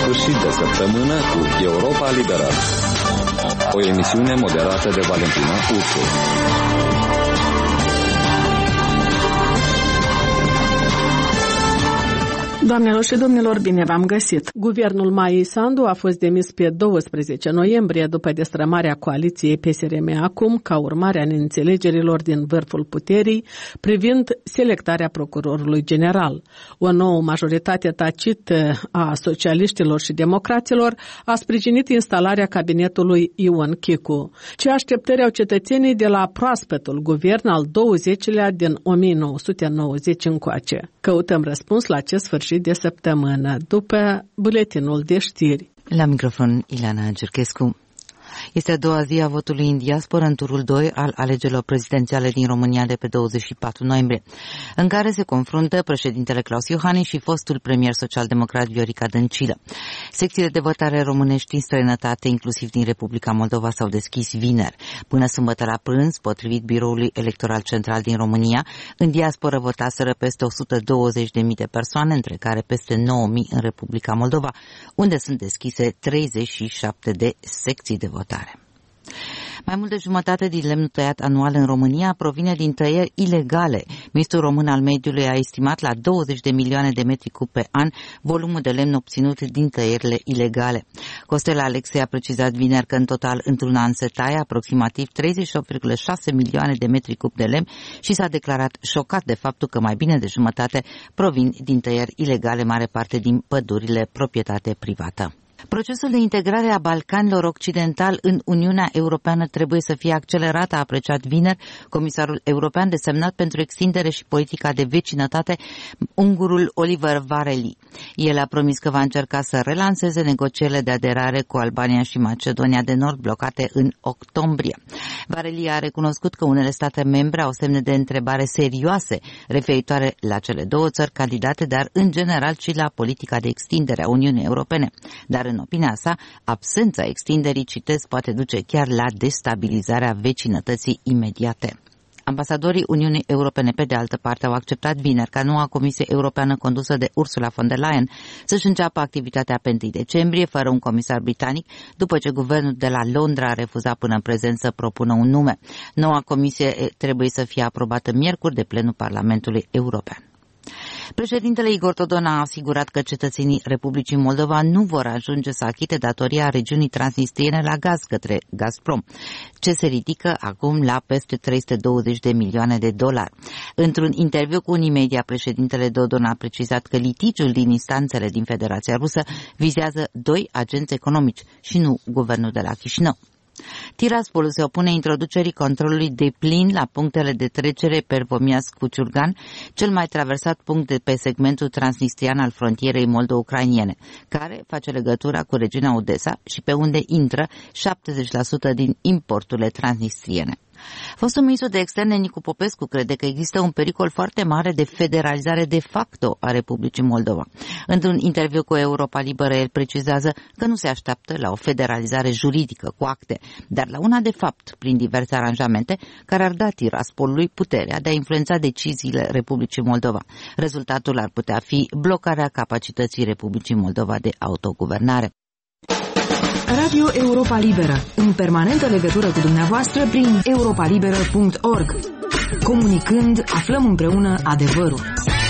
sfârșit de săptămână cu Europa Liberă, o emisiune moderată de Valentina Ursu. Doamnelor și domnilor, bine v-am găsit! Guvernul Maiei Sandu a fost demis pe 12 noiembrie după destrămarea coaliției PSRM acum, ca urmare a neînțelegerilor din vârful puterii privind selectarea procurorului general. O nouă majoritate tacită a socialiștilor și democraților a sprijinit instalarea cabinetului Ion Chicu. Ce așteptări au cetățenii de la proaspătul guvern al 20-lea din 1990 încoace? Căutăm răspuns la acest sfârșit de săptămână, după buletinul de știri. La microfon, Ileana Gerchescu. Este a doua zi a votului în diasporă în turul 2 al alegerilor prezidențiale din România de pe 24 noiembrie, în care se confruntă președintele Claus Iohannis și fostul premier social-democrat Viorica Dăncilă. Secțiile de votare românești din străinătate, inclusiv din Republica Moldova, s-au deschis vineri. Până sâmbătă la prânz, potrivit Biroului Electoral Central din România, în diasporă votaseră peste 120.000 de persoane, între care peste 9.000 în Republica Moldova, unde sunt deschise 37 de secții de votare. Mai mult de jumătate din lemnul tăiat anual în România provine din tăieri ilegale. Ministrul Român al Mediului a estimat la 20 de milioane de metri cub pe an volumul de lemn obținut din tăierile ilegale. Costel Alexei a precizat vineri că în total într-un an se taie aproximativ 38,6 milioane de metri cub de lemn și s-a declarat șocat de faptul că mai bine de jumătate provin din tăieri ilegale, mare parte din pădurile proprietate privată. Procesul de integrare a Balcanilor Occidentali în Uniunea Europeană trebuie să fie accelerat, a apreciat vineri comisarul european desemnat pentru extindere și politica de vecinătate, ungurul Oliver Varhelyi. El a promis că va încerca să relanseze negocierile de aderare cu Albania și Macedonia de Nord blocate în octombrie. Varhelyi a recunoscut că unele state membre au semne de întrebare serioase referitoare la cele două țări candidate, dar în general și la politica de extindere a Uniunii Europene. Dar în opinia sa, absența extinderii, citez, poate duce chiar la destabilizarea vecinătății imediate. Ambasadorii Uniunii Europene, pe de altă parte, au acceptat vineri ca noua Comisie Europeană condusă de Ursula von der Leyen să-și înceapă activitatea pe 1 decembrie, fără un comisar britanic, după ce guvernul de la Londra a refuzat până în prezent să propună un nume. Noua Comisie trebuie să fie aprobată miercuri de plenul Parlamentului European. Președintele Igor Dodon a asigurat că cetățenii Republicii Moldova nu vor ajunge să achite datoria regiunii transnistriene la gaz către Gazprom, ce se ridică acum la peste 320 de milioane de dolari. Într-un interviu cu Unimedia, președintele Dodon a precizat că litigiul din instanțele din Federația Rusă vizează 2 agenți economici și nu guvernul de la Chișinău. Tiraspol se opune introducerii controlului deplin la punctele de trecere Pervomiansk-Cuciurgan, cel mai traversat punct de pe segmentul transnistrian al frontierei moldo-ucrainiene, care face legătura cu regiunea Odessa și pe unde intră 70% din importurile transnistriene. Fostul ministru de externe Nicu Popescu crede că există un pericol foarte mare de federalizare de facto a Republicii Moldova. Într-un interviu cu Europa Liberă, el precizează că nu se așteaptă la o federalizare juridică cu acte, dar la una de fapt, prin diverse aranjamente care ar da Tiraspolului puterea de a influența deciziile Republicii Moldova. Rezultatul ar putea fi blocarea capacității Republicii Moldova de autoguvernare. Radio Europa Liberă, în permanentă legătură cu dumneavoastră prin europalibera.org. Comunicând, aflăm împreună adevărul.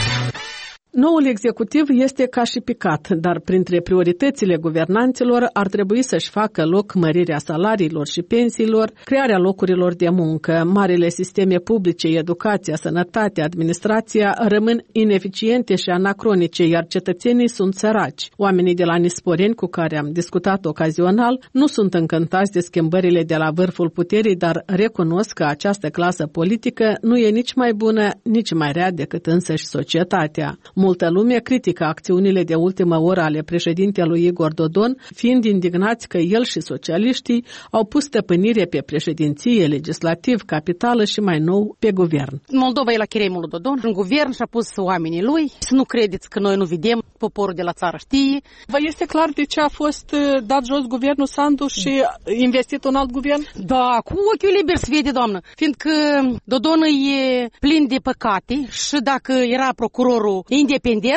Noul executiv este ca și picat, dar printre prioritățile guvernanților ar trebui să-și facă loc mărirea salariilor și pensiilor, crearea locurilor de muncă. Marile sisteme publice, educația, sănătatea, administrația rămân ineficiente și anacronice, iar cetățenii sunt săraci. Oamenii de la Nisporeni, cu care am discutat ocazional, nu sunt încântați de schimbările de la vârful puterii, dar recunosc că această clasă politică nu e nici mai bună, nici mai rea decât însăși societatea. Multă lume critică acțiunile de ultimă oră ale președintelui Igor Dodon, fiind indignați că el și socialiștii au pus stăpânire pe președinție, legislativ, capitală și mai nou pe guvern. Moldova e la cheremul lui Dodon, în guvern și-a pus oamenii lui. Să nu credeți că noi nu vedem, poporul de la țară știe. Vă este clar de ce a fost dat jos guvernul Sandu și investit un alt guvern? Da, cu ochiul liber se vede, doamnă, fiindcă Dodon e plin de păcate și dacă era procurorul independent,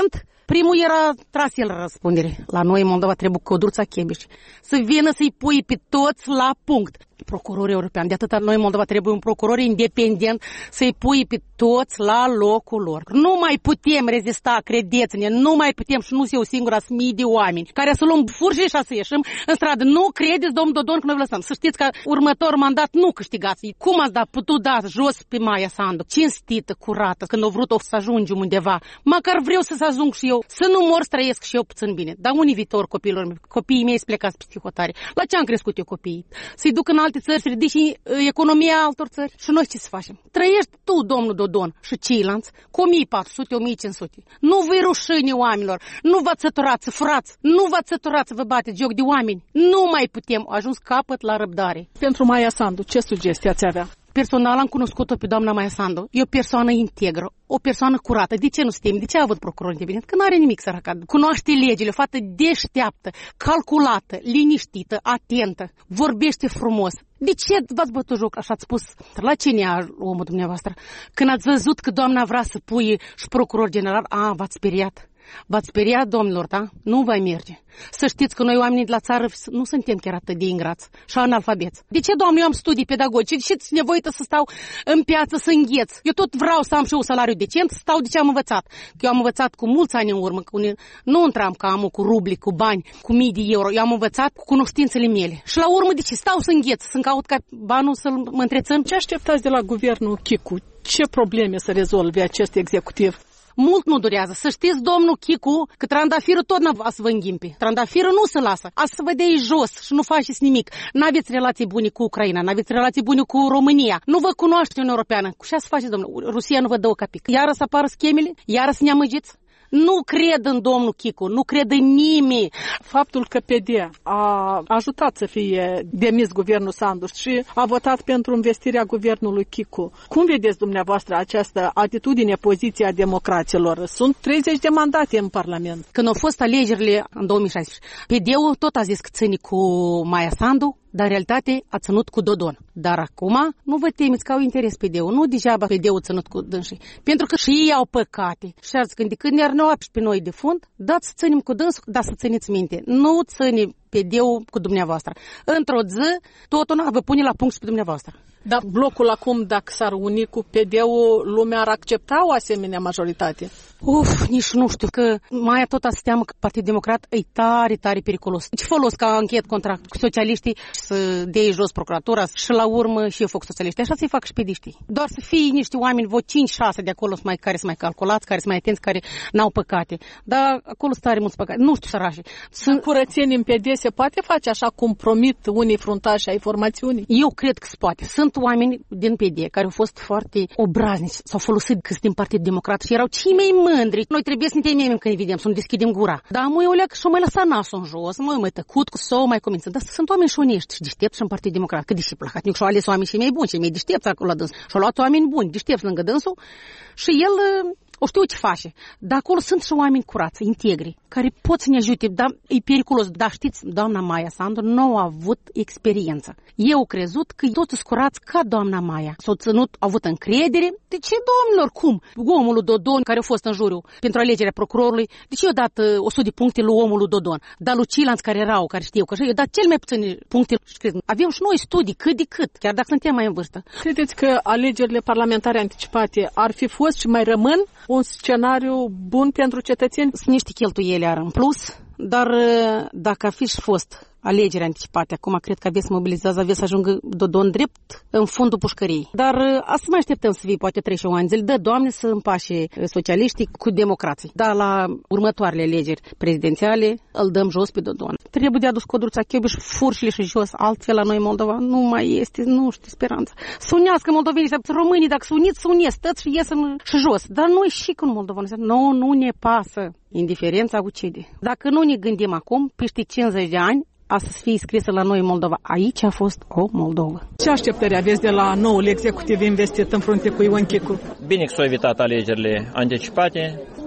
Primul era tras el răspundere. La noi în Moldova trebuie Codruța Chebiș să vină să-i pui pe toți la punct. Procuror european. De atâta noi în Moldova trebuie un procuror independent să-i pui pe toți la locul lor. Nu mai putem rezista, credeți-ne, nu mai putem și nu eu singura, sunt mii de oameni care să luăm furși și să ieșim în stradă. Nu credeți, domnul Dodon, că noi vă lăsăm. Să știți că următor mandat nu câștigați. Cum ați putut da jos pe Maia Sandu? Cinstită, curată, când au vrut să ajungem undeva. Măcar vreau să ajung și eu. Să nu mor, să trăiesc și eu puțin bine. Dar unii viitor copiilor mei? Copiii mei să plecați pe psihotare. La ce am crescut eu copiii? Să-i duc în alte țări, să ridici economia altor țări. Și noi ce să facem? Trăiești tu, domnul Dodon, și ceilalți cu 1400-1500. Nu vă rușine oamenilor, nu v-ați săturat să furați, nu v-ați săturat să vă bateți joc de oameni. Nu mai putem, a ajuns capăt la răbdare. Pentru Maia Sandu, ce sugestii ați avea? Personal am cunoscut-o pe doamna Maia Sandu. E o persoană integră, o persoană curată. De ce nu se teme? De ce a avut procuror independent? Că nu are nimic săraca. Cunoaște legile, o fată deșteaptă, calculată, liniștită, atentă, vorbește frumos. De ce v-ați bătut joc? Așa ați spus. La cine e omul dumneavoastră? Când ați văzut că doamna vrea să pui și procuror general, v-ați speriat. V-ați speriat, domnilor, da? Nu va merge. Să știți că noi oamenii de la țară nu suntem chiar atât de ingrați și analfabeți. De ce, doamne, eu am studii pedagogice? De ce ți nevoită să stau în piață să îngheț? Eu tot vreau să am și eu un salariu decent, să stau de ce am învățat. Că eu am învățat cu mulți ani în urmă, nu intram ca amul cu rubli, cu bani, cu mii de euro. Eu am învățat cu cunoștințele mele. Și la urmă, de ce stau să îngheț, să-mi caut ca banul să mă întrețin? Ce așteptați de la guvernul Chicu? Ce probleme să rezolve acest executiv? Mult nu durează. Să știți, domnul Chicu, că trandafirul tot n-a să vă înghimpe. Trandafirul nu se lasă. A să vă dea jos și nu faceți nimic. N-aveți relații bune cu Ucraina, n-aveți relații bune cu România. Nu vă cunoaște Uniunea Europeană. Cu ce să faceți, domnul? Rusia nu vă dă o capic. Iară să apară schemele? Iară să ne amăgiți? Nu cred în domnul Chicu, nu cred în nimeni. Faptul că PD a ajutat să fie demis guvernul Sandu și a votat pentru învestirea guvernului Chicu. Cum vedeți dumneavoastră această atitudine, poziția democraților? Sunt 30 de mandate în Parlament. Când au fost alegerile în 2016, PD-ul tot a zis că ține cu Maia Sandu, dar în realitate a ținut cu Dodon. Dar acum nu vă temeți că au interes PD-ul. Nu degeaba PD-ul ținut cu dânsii. Pentru că și ei au păcate. Și ar zic, când ne-ar noapte pe noi de fund, dați să ținem cu dânsul, dar să țineți minte. Nu ține PD-ul cu dumneavoastră. Într-o zi, totul vă pune la punct pe dumneavoastră. Dar blocul acum, dacă s-ar uni cu PD-ul, lumea ar accepta o asemenea majoritate? Nici nu știu, că Maia tot se teamă că Partidul Democrat e tare, tare periculos. Ce folos ca închet contract cu socialiștii să dea jos procuratura și la urmă și eu fac socialiști. Așa să-i fac și pediștii. Doar să fie niște oameni, vă 5-6 de acolo care să mai calculați, care să mai atenți, care n-au păcate. Dar acolo sunt tare mulți păcate. Nu știu, sărași. Curățenie în PD se poate face așa cum promit unii fruntași ai formațiunii? Eu cred că se poate. Sunt oameni din PD care au fost foarte obraznici, s-au folosit că din Partidul Democrat și erau cei mai mândri. Noi trebuie să ne temem când îi vedem, să nu deschidem gura. Dar măi, o leacă și-o mai lăsa nasul în jos, mai tăcut cu sau mai convințând. Dar sunt oameni și onești și deștepți și în Partidul Democrat. Că deși plahatnic și-au ales oameni și mai buni, și mai deștepți acolo la dâns. Și-au luat oameni buni, deștepți lângă dânsul și el o știu ce face. Dar acolo sunt și oameni curați, integri, care pot să ne ajute, dar e periculos. Dar știți, doamna Maia Sandu nu a avut experiență. Eu crezut că toți sunt curați ca doamna Maia. S-au ținut, au avut încredere. De ce, domnilor, cum? Omul lui Dodon, care a fost în juriu pentru alegerea procurorului, de ce i-a dat 100 de puncte lui omul lui Dodon? Dar lui ceilalți care erau, care știu că așa, i-a dat cel mai puține puncte. Avem și noi studii, cât de cât, chiar dacă suntem mai în vârstă. Credeți că alegerile parlamentare anticipate ar fi fost și mai rămân un scenariu bun pentru cetățeni? Sunt niște cheltuieli în plus, dar dacă ar fi și fost alegeri anticipate, acum cred că aveți mobilizați, aveți să ajungă Dodon drept în fundul pușcăriei. Dar asta mai așteptăm să fie poate 31 ani. Dă, Doamne, să împașe socialiștii cu democrații. Dar la următoarele alegeri prezidențiale îl dăm jos pe Dodon. Trebuie de adus Codruța Chebiș furșile și jos, altfel la noi Moldova nu mai este, nu știu, speranță. Să unească moldovenii, românii, dacă se uniți, să uniți, tăți și ies și jos. Dar noi și cu Moldova, nu ne pasă. Indiferența ucide. Dacă nu ne gândim acum, peste 50 de ani, să fie scrisă la noi în Moldova. Aici a fost o Moldovă. Ce așteptări aveți de la noul executiv investit în frunte cu Ion Chicu? Bine că s-au evitat alegerile anticipate.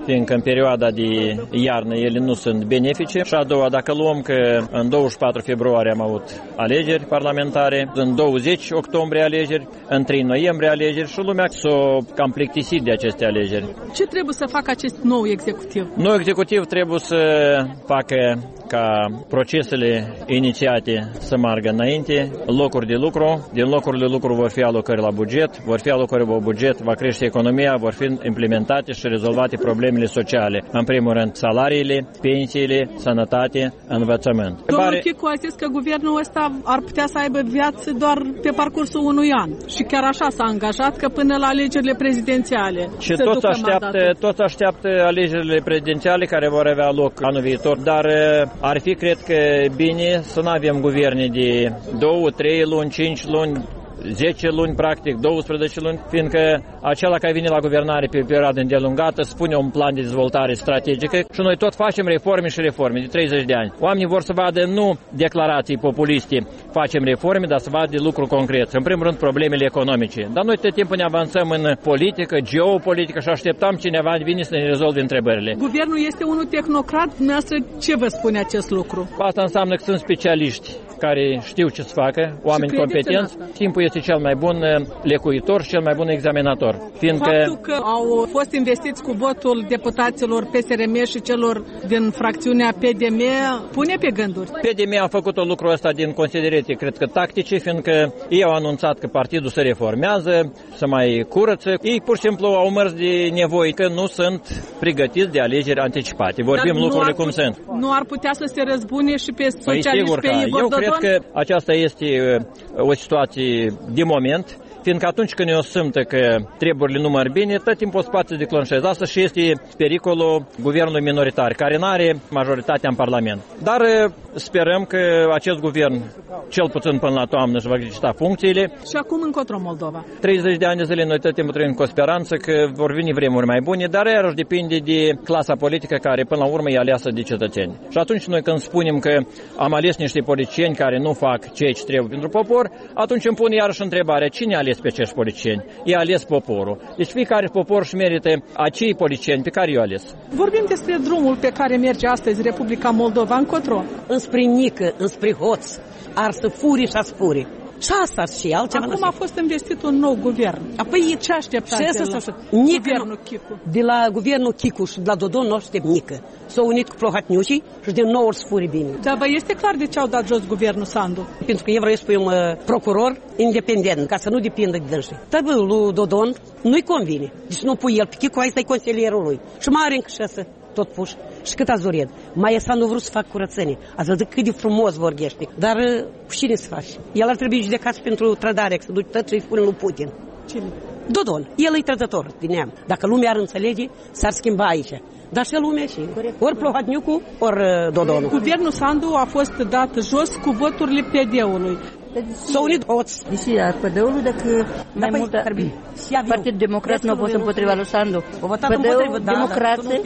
fiindcă în perioada de iarnă ele nu sunt benefice. Și a doua, dacă luăm că în 24 februarie am avut alegeri parlamentare, în 20 octombrie alegeri, în 3 noiembrie alegeri și lumea s-a cam plictisit de aceste alegeri. Ce trebuie să facă acest nou executiv? Nou executiv trebuie să facă ca procesele inițiate să meargă înainte, locuri de lucru, din locurile de lucru vor fi alocări la buget, vor fi alocări la buget, va crește economia, vor fi implementate și rezolvate problemele sociale. În primul rând, salariile, pensiile, sănătate, învățământ. Domnul Chicu a zis că guvernul ăsta ar putea să aibă viață doar pe parcursul unui an. Și chiar așa s-a angajat că până la alegerile prezidențiale. Și toți așteaptă alegerile prezidențiale care vor avea loc anul viitor, dar ar fi, cred că, bine să nu avem guverne de 2, 3 luni, 5 luni, 10 luni, practic, 12 luni, fiindcă acela care vine la guvernare pe perioadă îndelungată spune un plan de dezvoltare strategică și noi tot facem reforme și reforme de 30 de ani. Oamenii vor să vadă nu declarații populiste, facem reforme, dar să vadă lucruri concrete. În primul rând, problemele economice. Dar noi tot timpul ne avansăm în politică, geopolitică și așteptăm cineva vine să ne rezolve întrebările. Guvernul este unul tehnocrat, dumneavoastră ce vă spune acest lucru? Asta înseamnă că sunt specialiști care știu ce să facă, oameni competenți. Timpul este cel mai bun lecuitor și cel mai bun examinator. Faptul că au fost investiți cu votul deputaților PSRM și celor din fracțiunea PDM pune pe gânduri. PDM a făcut lucrul ăsta din considerente, cred că tactice, fiindcă ei au anunțat că partidul se reformează, să mai curăță. Ei pur și simplu au mers de nevoi, că nu sunt pregătiți de alegeri anticipate. Vorbim lucrurile cum sunt. Nu ar putea să se răzbune și pe socialiști, pe Igor Dodon? Eu cred că aceasta este o situație de moment, fiindcă atunci când eu simt că treburile nu merg bine, tot timpul poate să declanșeze. Asta și este pericolul guvernului minoritar, care nu are majoritatea în Parlament. Dar sperăm că acest guvern, cel puțin până la toamnă, își va exercita funcțiile. Și acum încotro Moldova. 30 de ani de zile noi tot timpul trăim cu o speranță că vor veni vremuri mai bune, dar iarăși depinde de clasa politică care până la urmă e aleasă de cetățeni. Și atunci noi când spunem că am ales niște politicieni care nu fac ceea ce trebuie pentru popor, atunci îmi pun iarăși întrebarea, cine a ales pe acești politicieni? I-a ales poporul. Deci fiecare popor își merită acei politicieni pe care i-a ales. Vorbim despre drumul pe care merge astăzi Republica Moldova încotro. Înspre Nică, înspre Hoț, ar să furi și a spuri. Și asta și altceva. Acum a fost investit un nou guvern. Apoi ce așteptați de la guvernul Chicu? De la guvernul Chicu și de la Dodon nu aștept nică. S-au unit cu Plohatniușii și de nou ori spuri bine. Dar vă este clar de ce au dat jos guvernul Sandu? Pentru că eu vreau să spui un procuror independent, ca să nu depindă de dânsii. Dar lui Dodon nu-i convine. Deci nu pui el pe Chicu, ăsta e consilierul lui. Și mai are încă șase tot puși. Și cât ați dorit. Mai Sandu vrut să fac curățenie. Ați văzut cât de frumos vorbește. Dar cine să faci? El ar trebui judecat pentru trădare, să duci tot și îi spune lui Putin. Cine? Dodon. El e trădător din neam. Dacă lumea ar înțelege, s-ar schimba aici. Dar și lumea și ori Plohatniucu, ori Dodonul. Guvernul Sandu a fost dat jos cu voturile PD-ului. S-au unit Hoț. Deși a PD-ului, dacă mai multă Partidul Democrat nu a fost împotriva lui Sandu. PD-ul, democrație,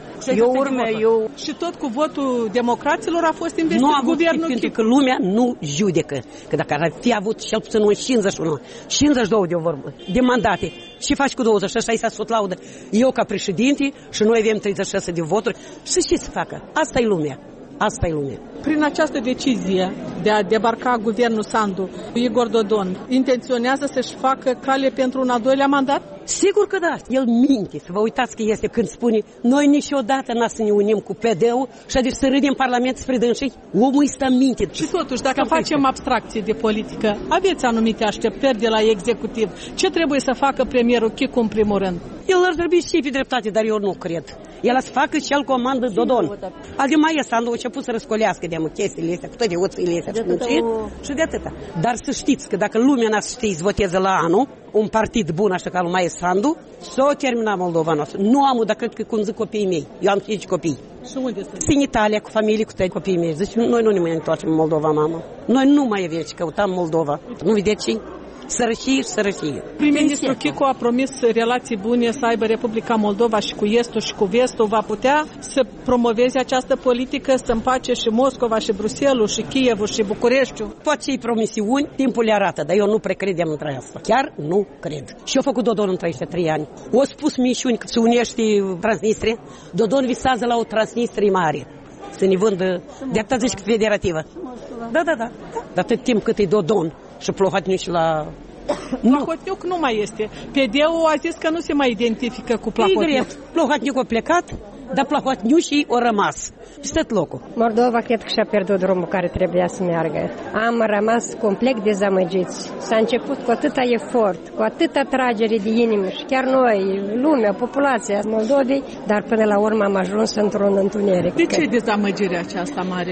eu urmă, eu... Și tot cu votul democraților a fost investit guvernul Chicu. Pentru că lumea nu judecă. Că dacă ar fi avut cel puțin un 51, 52 de mandate, și faci cu 26, s-a sfăt laudă. Eu ca președinte și noi avem 36 de voturi. Și ce să facă? Asta e lumea. Asta e lumea. Prin această decizie de a debarca guvernul Sandu, Igor Dodon intenționează să-și facă cale pentru un al doilea mandat? Sigur că da. El minte. Să vă uitați că este când spune noi niciodată n-a să ne unim cu PD-ul și adică să râdem Parlament spre dânsii. Omul ăsta minte. Și totuși, dacă facem abstracție de politică, aveți anumite așteptări de la executiv. Ce trebuie să facă premierul Chicu în primul rând? El ar trebui să fie dreptate, dar eu nu cred. El a să facă și el comandă Dodon. Ademai Sandu a început să răscolească de chestiile astea, cu toate oțile astea și de atâta. Dar să știți că dacă lumea n-a să știți, voteze la anul, un partid bun așa ca lui Sandu, s-o termina Moldova noastră. Nu am, dar cred că cum zic copiii mei. Eu am 5 copii. Și unde sunt? În Italia, cu familie, cu tăi copiii mei. Deci noi nu ne mai întoarcem în Moldova, mamă. Noi nu mai avem ce căutam Moldova. Nu vedeți ce? Sărăcie și sărăcie. Prim-ministru Chicu a promis relații bune să aibă Republica Moldova și cu Estul și cu Vestul. Va putea să promoveze această politică, să împace și Moscova și Bruxelul și Kievul și Bucureștiul? Poate și promisiuni, timpul le arată, dar eu nu precredem între asta. Chiar nu cred. Și eu făcut Dodon în 33 ani. O spus mișuni că se unește Transnistria. Dodon visează la o Transnistrie mare. Să ne vândă, de atâta zici că federativă. Da. De atât timp cât e Dodon și Plahotniuc și la... Plahotniuc nu mai este. PD-ul a zis că nu se mai identifică cu Plahotniuc. Plahotniuc a plecat, dar Plahotniuc și a rămas. Peste locul. Moldova cred că și-a pierdut drumul care trebuia să meargă. Am rămas complet dezamăgiți. S-a început cu atâta efort, cu atâta tragere de inimă și chiar noi, lumea, populația Moldovei, dar până la urmă am ajuns într-un întuneric. De ce dezamăgirea aceasta mare?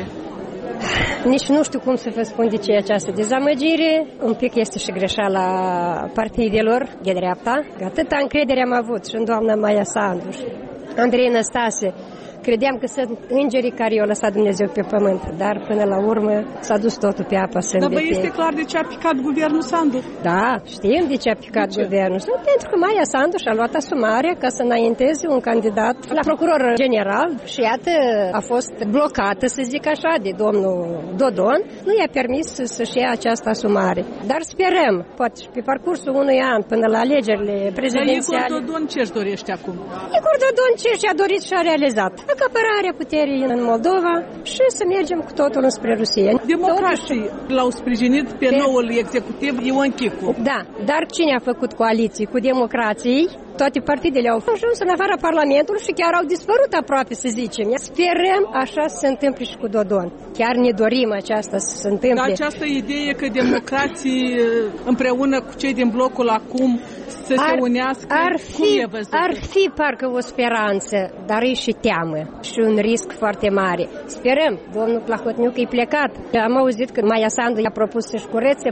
Nici nu știu cum să vă spun de ce e această dezamăgire. Un pic este și greșeala partidelor de dreapta. Atâta încredere am avut și în doamna Maia Sandu și Andrei Năstase. Credeam că sunt îngerii care i-au lăsat Dumnezeu pe pământ, dar până la urmă s-a dus totul pe apă sâmbete. Dar este clar de ce a picat guvernul Sandu. Da, știm de ce a picat guvernul Sandu. Pentru că Maia Sandu și-a luat asumarea ca să înainteze un candidat la procuror general și iată a fost blocată, să zic așa, de domnul Dodon. Nu i-a permis să-și ia această asumare. Dar sperăm, poate și pe parcursul unui an până la alegerile prezidențiale. Dar Igor Dodon ce-și dorește acum? Igor Dodon ce și-a dorit și-a realizat. Acapărarea puterii în Moldova și să mergem cu totul înspre Rusia. Democrații l-au sprijinit pe noul executiv Ion Chicu. Da, dar cine a făcut coaliții cu democrații? Toate partidele au ajuns în afara Parlamentului și chiar au dispărut aproape, să zicem. Sperăm așa să se întâmple și cu Dodon. Chiar ne dorim aceasta să se întâmple. Dar această idee că democrații împreună cu cei din blocul acum să se unească, ar fi parcă o speranță, dar e și teamă și un risc foarte mare. Sperăm, domnul Plahotniuc e plecat. Am auzit că Maia Sandu i-a propus să-și curețe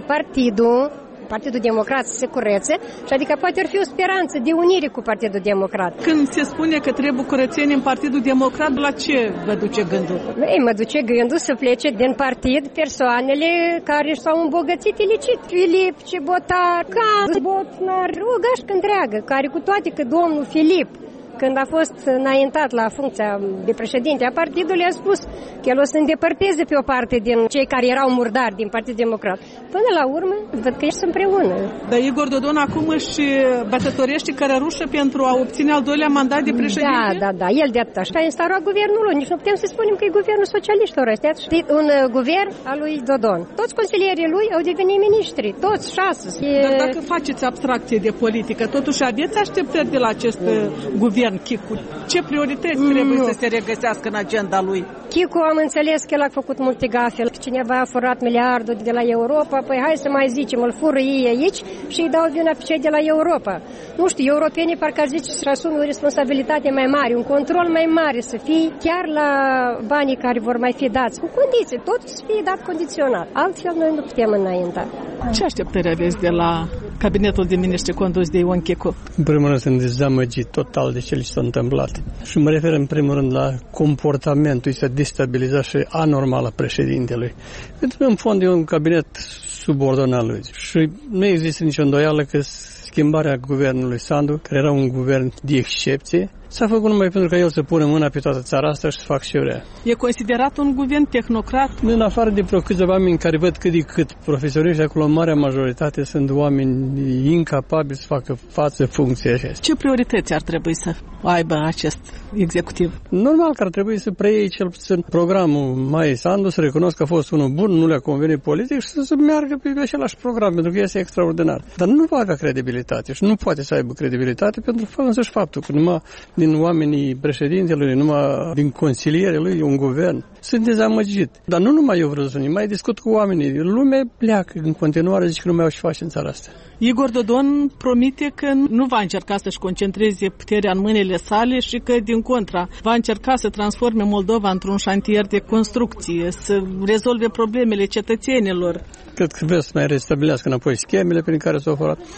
Partidul Democrat să se curețe, și adică poate ar fi o speranță de unire cu Partidul Democrat. Când se spune că trebuie curățenie în Partidul Democrat, la ce vă duce gândul? Ei, mă duce gândul să plece din partid persoanele care s-au îmbogățit ilicit. Filip, Cibotar, Caz, Botnar, o gașcă întreagă, care cu toate că domnul Filip, când a fost înaintat la funcția de președinte a partidului, a spus că el o să îndepărteze pe o parte din cei care erau murdari din Partidul Democrat. Până la urmă, văd că ești împreună. Dar Igor Dodon acum își bătătorește cărărușă pentru a obține al doilea mandat de președinte? Da, el de atâta. Și a instaurat guvernul lui. Nici nu putem să spunem că e guvernul socialiștilor ăstea. Un guvern al lui Dodon. Toți consilierii lui au devenit miniștri. Toți 6. Dar dacă faceți abstracție de politică, totuși aveți așteptări de la acest guvern Chicu? Ce priorități trebuie să se regăsească în agenda lui? Chicu, am înțeles că el a făcut multe gafe. Cineva a furat miliardul de la Europa, păi hai să mai zicem, îl fură ei aici și îi dau vina pe cei de la Europa. Nu știu, europenii parcă ar zice să asume o responsabilitate mai mare, un control mai mare, să fie chiar la banii care vor mai fi dați, cu condiții, totul să fie dat condiționat. Altfel noi nu putem înainta. Ce așteptări aveți de la cabinetul de miniștri condus de Ion Chicu? În primul rând sunt dezamăgit total de ce li s-a întâmplat. Și mă refer în primul rând la comportamentul ăsta destabilizat și anormal a președintelui. Pentru că în fond e un cabinet subordonat lui. Și nu există nicio îndoială că schimbarea guvernului Sandu, care era un guvern de excepție, s-a făcut numai pentru că el să pună mâna pe toată țara asta și să facă ce vrea. E considerat un guvern tehnocrat? În afară de câțiva oameni care văd cât de cât profesioniști, acolo marea majoritate sunt oameni incapabili să facă față funcției acestea. Ce priorități ar trebui să aibă acest executiv? Normal că ar trebui să preie cel puțin programul Maiei Sandu, să recunosc că a fost unul bun, nu le-a convenit politic și să meargă pe același program, pentru că este extraordinar. Dar nu va avea credibilitate și nu poate să aibă credibilitate pentru însăși faptul că numai din oamenii președintelui, numai din consilierii lui, un guvern. Sunt dezamăgit. Dar nu numai eu vreau să mai discut cu oamenii. Lumea pleacă în continuare, zice că nu mai au ce face în țara asta. Igor Dodon promite că nu va încerca să-și concentreze puterea în mâinile sale și că, din contra, va încerca să transforme Moldova într-un șantier de construcție, să rezolve problemele cetățenilor. Cred că vreau să mai restabilească înapoi schemele prin care s-au furat. Pentru că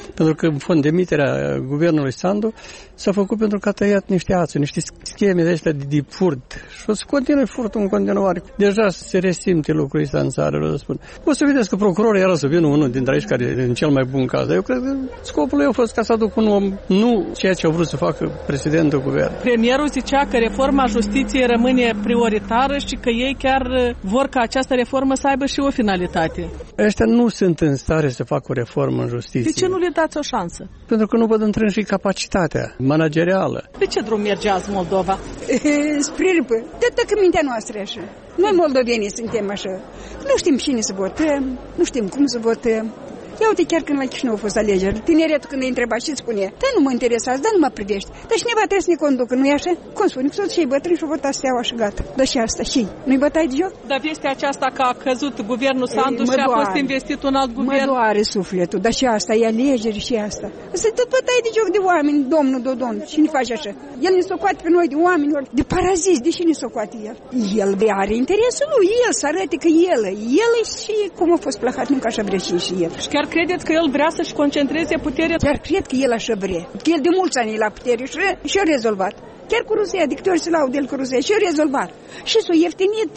în fond demiterea guvernului Sandu s-a făcut pentru că a tăiat niște ațuri, niște scheme de astea de furt. Și o să continue furtul în continuare. Deja se resimte lucrul ăsta în țară, vreau să spun. O să vedeți că procurorul era să vină unul dintre aici care e în cel mai bun caz. Eu cred că scopul lui a fost ca să aducă un om, nu ceea ce a vrut să facă presidentul guvern. Premierul zicea că reforma justiției rămâne prioritară și că ei chiar vor ca această reformă să aibă și o finalitate. Ăștia nu sunt în stare să facă o reformă în justiție. De ce nu le dați o șansă? Pentru că nu văd întrâns și capacitatea managerială. Pe ce drum merge azi Moldova? Spre râpă. De că mintea noastră așa. Noi moldovenii suntem așa. Nu știm cine să votăm, nu știm cum să votăm. Ia uite, chiar când la Chișinău au fost alegeri, tineretul când îi întreba și spune, dar nu mă interesați, dar nu mă privești. Dar cineva trebuie să ne conducă, nu-i așa? Cum spune, că toți cei bătrâni și-au votat steaua și gata. Dar și asta, și nu-i bătaie de joc? Dar vestea aceasta că a căzut guvernul Sandu și a fost investit un alt guvern. Mă doare sufletul, dar și asta, e alegeri și asta. Să tot bătaie de joc de oameni, domnul Dodon, și ne face așa. El ne socoate pe noi de oameni, de paraziți, de ce ne socoate el? El are interesul lui, el să arate că el e și cum a fost placat, nu că așa vrea și el. Și chiar credeți că el vrea să-și concentreze puterea? Chiar cred că el așa vrea. Că el de mulți ani e la putere și a rezolvat. Chiar cu Rusia, de câte ori se laudă el cu Rusia și a rezolvat. Și s-a ieftinit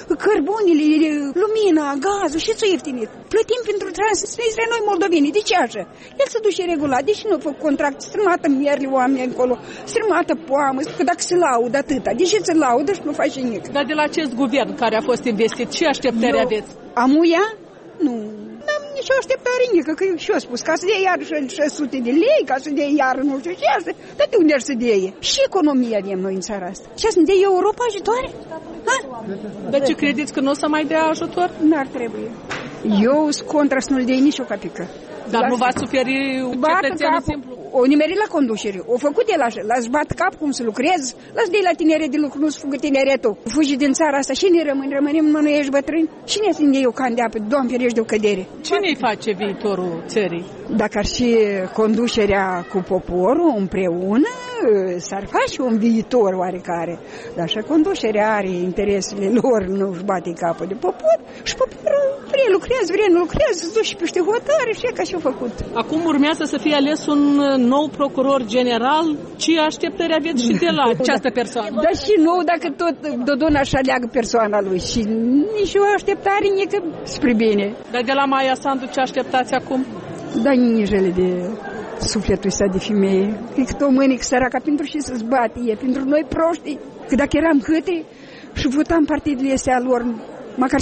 cărbunile, lumina, gazul și s-a ieftinit. Plătim pentru Transnistria noi moldovenii. De ce așa? El se duce regulat. De ce nu fac contract? Strâmată mierli oameni acolo, strâmată poamă. Că dacă se laudă atâta, de ce se laudă și nu face nimic? Dar de la acest guvern care a fost investit, ce așteptări aveți? Amuia? Nu. N-am nicio așteptare nică, că și eu spus, ca să dea iar 600 de lei, ca să dea iar nu știu ce asta, dar de unde ar să dea? Și economie avem noi în țara asta. Și asta ne dea Europa ajutoare? Ha? Dar ce credeți că nu o să mai dea ajutor? N-ar trebui. Eu sunt contra să nu-l dea nici o capică. Dar nu v-ați suferi cetățenul simplu? O nimeri la conducere, o făcut el așa, l-ați bat cap cum să lucrezi, l-ați dei la tineret de lucru, nu-ți fugă tineretul. Fugi din țara asta, cine rămânem, nu ești bătrâni? Cine să-mi dea eu can de apă, Doamne ferești de o cădere? Cine-i face viitorul țării? Dacă ar fi conducerea cu poporul împreună, s-ar face un viitor oarecare. Dar așa conducerea are interesele lor, nu-și bate capul de popor și poporul vrea lucrează, vrea nu lucrează, se duce peste hotare și e ca și-a făcut. Acum urmează să fie ales un nou procuror general. Ce așteptări aveți și de la această persoană? Dar și nou, dacă tot Dodon așa leagă persoana lui și nici o așteptare nică spre bine. Dar de la Maia Sandu ce așteptați acum? Da, nijele de sufletul ăsta de femeie. Cred că o mânică săraca pentru și să-ți bate e, pentru noi proști. Că dacă eram câte și votam partidele astea lor, măcar 50%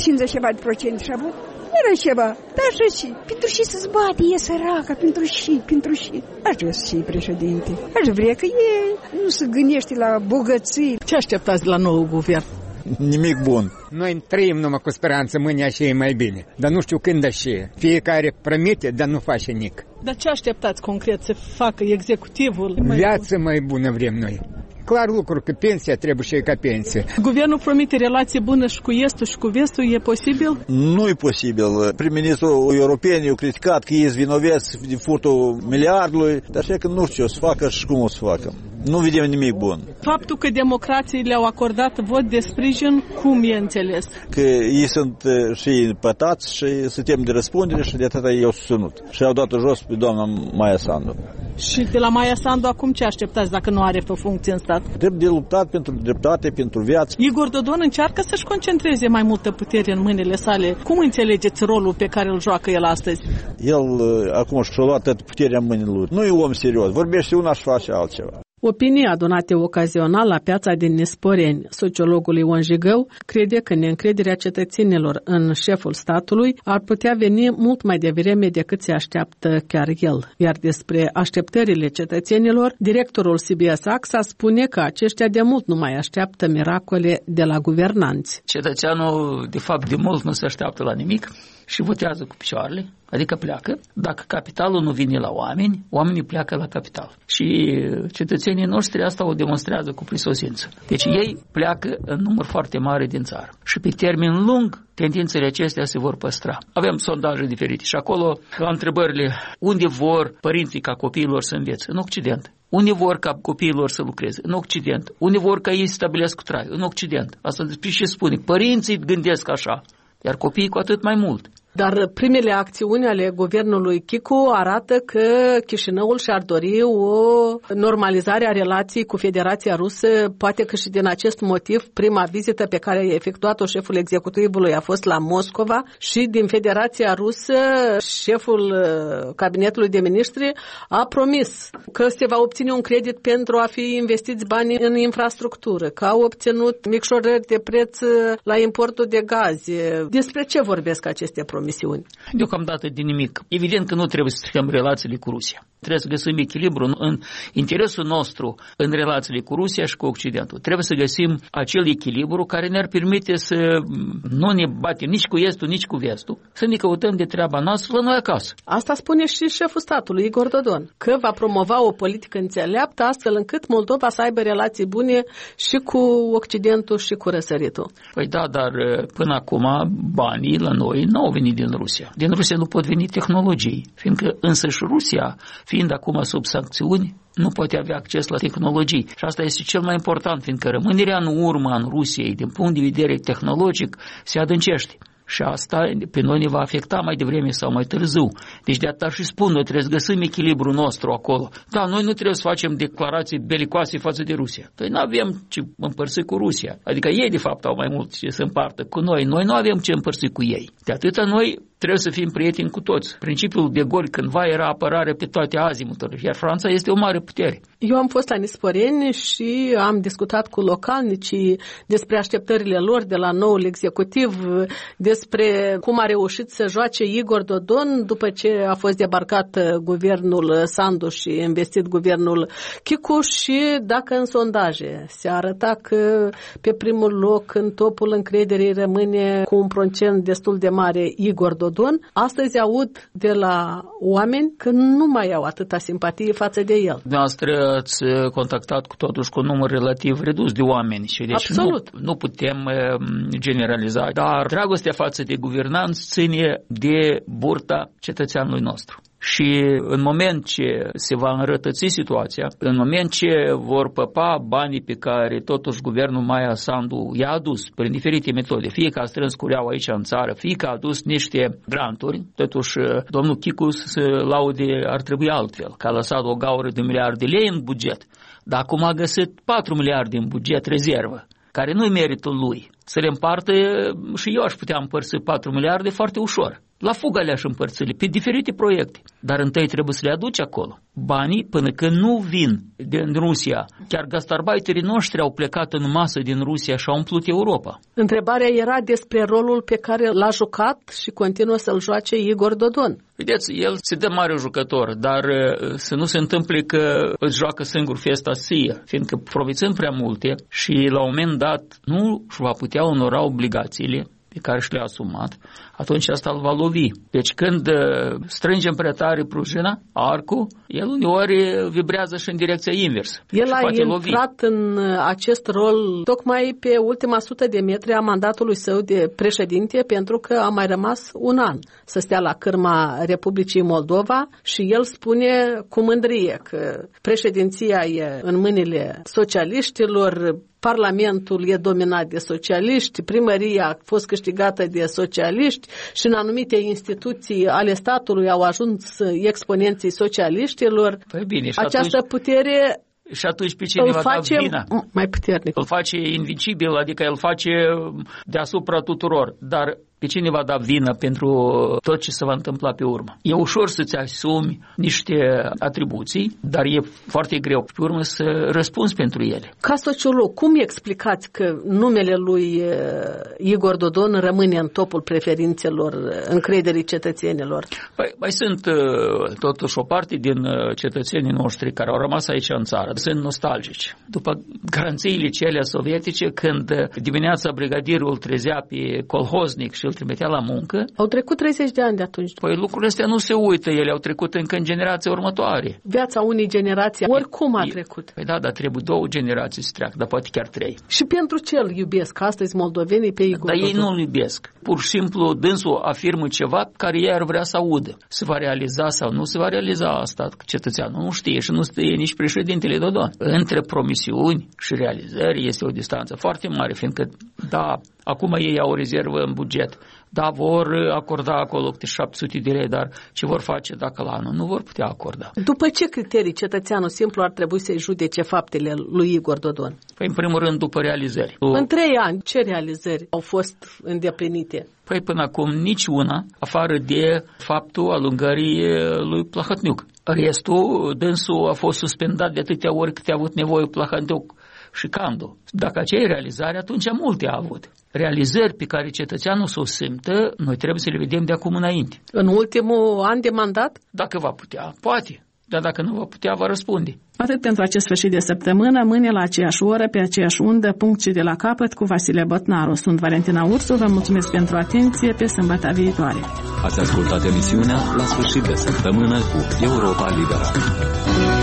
și avut, era ceva, dar așa și, pentru și să-ți bate, e săraca, pentru și. Aș vrea să fie președinte. Aș vrea că nu se gândește la bogății. Ce așteptați de la nou guvern? Nimic bun. Noi trăim numai cu speranță, mâine așa e mai bine. Dar nu știu când așa e. Fiecare promite, dar nu face nimic. Dar ce așteptați concret să facă executivul? Viață mai bună vrem noi. Clar lucru că pensia trebuie și ca pensie. Guvernul promite relații bune și cu estul și cu vestul, e posibil? Nu e posibil. Prim-ministrul european i-a criticat că ei sunt vinovați de furtul miliardului, dar așa că nu știu ce o să facă și cum o să facă. Nu vedem nimic bun. Faptul că democrații le-au acordat vot de sprijin, cum e înțeles? Că ei sunt și pătați și se tem de răspundere și de atâta i-au susținut. Și au dat jos pe doamna Maia Sandu. Și de la Maia Sandu acum ce așteptați dacă nu are funcție în stat? Trebuie de luptat pentru dreptate, pentru viață. Igor Dodon încearcă să-și concentreze mai multă putere în mâinile sale. Cum înțelegeți rolul pe care îl joacă el astăzi? El acum și-a luat toată puterea în mâinile lui. Nu e om serios. Vorbește una și face altceva. Opinii adunate ocazional la piața din Nesporeni. Sociologul Ion Jigău crede că neîncrederea cetățenilor în șeful statului ar putea veni mult mai devreme decât se așteaptă chiar el. Iar despre așteptările cetățenilor, directorul CBS AXA spune că aceștia de mult nu mai așteaptă miracole de la guvernanți. Cetățeanul, de fapt, de mult nu se așteaptă la nimic și votează cu picioarele, adică pleacă. Dacă capitalul nu vine la oameni, oamenii pleacă la capital. Și cetățenii noștri asta o demonstrează cu prisosință. Deci ei pleacă în număr foarte mare din țară. Și pe termen lung, tendințele acestea se vor păstra. Avem sondaje diferite și acolo, la întrebările, unde vor părinții ca copiilor să învețe? În Occident. Unde vor ca copiilor să lucreze? În Occident. Unde vor ca ei să stabilesc trai? În Occident. Asta despre ce spune. Părinții gândesc așa, iar copiii cu atât mai mult. Dar primele acțiuni ale guvernului Chicu arată că Chișinăul și-ar dori o normalizare a relației cu Federația Rusă, poate că și din acest motiv prima vizită pe care a efectuat-o șeful executivului a fost la Moscova și din Federația Rusă șeful cabinetului de ministri a promis că se va obține un credit pentru a fi investiți bani în infrastructură, că au obținut micșorări de preț la importul de gaze. Despre ce vorbesc aceste promisiuni? Deocamdată de nimic. Evident că nu trebuie să stricăm relațiile cu Rusia. Trebuie să găsim echilibru în interesul nostru în relațiile cu Rusia și cu Occidentul. Trebuie să găsim acel echilibru care ne-ar permite să nu ne batem nici cu Estul, nici cu Vestul, să ne căutăm de treaba noastră la noi acasă. Asta spune și șeful statului, Igor Dodon, că va promova o politică înțeleaptă astfel încât Moldova să aibă relații bune și cu Occidentul și cu răsăritul. Păi da, dar până acum banii la noi nu au venit din Rusia. Din Rusia nu pot veni tehnologii, fiindcă însăși Rusia, fiind acum sub sancțiuni, nu poate avea acces la tehnologii. Și asta este cel mai important, fiindcă rămânerea în urmă în Rusiei, din punct de vedere tehnologic, se adâncește. Și asta pe noi ne va afecta mai devreme sau mai târziu. Deci de atât și spun, noi trebuie să găsim echilibrul nostru acolo. Da, noi nu trebuie să facem declarații belicoase față de Rusia. Noi nu avem ce împărți cu Rusia. Adică ei de fapt au mai mult ce să împartă cu noi. Noi nu avem ce împărți cu ei. De atâta noi trebuie să fim prieteni cu toți. Principiul de Gaulle cândva era apărare pe toate azimuturile, iar Franța este o mare putere. Eu am fost la Nisporeni și am discutat cu localnicii despre așteptările lor de la noul executiv, despre cum a reușit să joace Igor Dodon după ce a fost debarcat guvernul Sandu și investit guvernul Chicu și dacă în sondaje se arăta că pe primul loc în topul încrederii rămâne cu un procent destul de mare Igor Dodon, astăzi aud de la oameni că nu mai au atâta simpatie față de el. Noastră ați contactat totuși cu un număr relativ redus de oameni și deci nu putem generaliza, dar dragostea față de guvernanți ține de burta cetățeanului nostru. Și în moment ce se va înrătăți situația, în moment ce vor păpa banii pe care totuși guvernul Maia Sandu i-a adus prin diferite metode, fie că a strâns cureaua aici în țară, fie că a adus niște granturi, totuși domnul Chicu să laude ar trebui altfel, că a lăsat o gaură de miliarde de lei în buget, dar acum a găsit 4 miliarde în buget rezervă, care nu-i meritul lui. Să le împartă și eu aș putea împărți 4 miliarde foarte ușor. La fugă le-aș împărțile, pe diferite proiecte. Dar întâi trebuie să le aduci acolo. Banii, până când nu vin din Rusia, chiar gastarbeiterii noștri au plecat în masă din Rusia și au umplut Europa. Întrebarea era despre rolul pe care l-a jucat și continuă să-l joace Igor Dodon. Vedeți, el se dă mare jucător, dar să nu se întâmple că îți joacă singur festa ție, fiindcă promițând prea multe și la un moment dat nu își va putea onora obligațiile pe care și le-a asumat, atunci asta îl va lovi. Deci când strângem prea tare prujina, arcul, el uneori vibrează și în direcția inversă. El a intrat în acest rol tocmai pe ultima 100 de metri a mandatului său de președinte, pentru că a mai rămas un an să stea la cârma Republicii Moldova și el spune cu mândrie că președinția e în mâinile socialiștilor, Parlamentul e dominat de socialiști, primăria a fost câștigată de socialiști și în anumite instituții ale statului au ajuns exponenții socialiștilor. Păi bine, și această putere și atunci pe cine va da vina? Mai puternic. Îl face invincibil, adică îl face deasupra tuturor, dar pe cine va da vină pentru tot ce se va întâmpla pe urmă? E ușor să-ți asumi niște atribuții, dar e foarte greu pe urmă să răspunzi pentru ele. Ca sociolog, cum explicați că numele lui Igor Dodon rămâne în topul preferințelor încrederii cetățenilor? Păi, mai sunt totuși o parte din cetățenii noștri care au rămas aici în țară, sunt nostalgici. După garanțiile cele sovietice, când dimineața brigadierul trezea pe colhoznic și îl trimitea la muncă. Au trecut 30 de ani de atunci. Păi lucrurile astea nu se uită, ele au trecut încă în generația următoare. Viața unei generații oricum a trecut. Păi da, dar trebuie 2 generații să treacă, dar poate chiar 3. Și pentru ce îl iubesc astăzi moldovenii pe Igor Dodon? Dar ei nu îl iubesc. Pur și simplu dânsul afirmă ceva care ei ar vrea să audă. Se va realiza sau nu se va realiza asta, cetățeanul nu știe și nu știe nici președintele Dodon. Între promisiuni și realizări este o distanță foarte mare, fiindcă Da, acum ei au o rezervă în buget. Da, vor acorda acolo câte 700 de lei, dar ce vor face dacă la anul? Nu vor putea acorda. După ce criterii cetățeanul simplu ar trebui să-i judece faptele lui Igor Dodon? Păi, în primul rând, după realizări. În 3 ani, ce realizări au fost îndeplinite? Păi, până acum, nici una, afară de faptul alungării lui Plahotniuc. Restul, dânsul a fost suspendat de atâtea ori cât a avut nevoie Plahotniuc și Candu. Dacă aceea e realizare, atunci multe a avut. Realizări pe care cetățeanul să o simtă, noi trebuie să le vedem de acum înainte. În ultimul an de mandat? Dacă va putea, poate. Dar dacă nu va putea, va răspunde. Atât pentru acest sfârșit de săptămână, mâine la aceeași oră, pe aceeași undă, punct și de la capăt, cu Vasile Botnaru. Sunt Valentina Ursu, vă mulțumesc pentru atenție, pe sâmbătă viitoare. Ați ascultat emisiunea La sfârșit de săptămână cu Europa Liberă.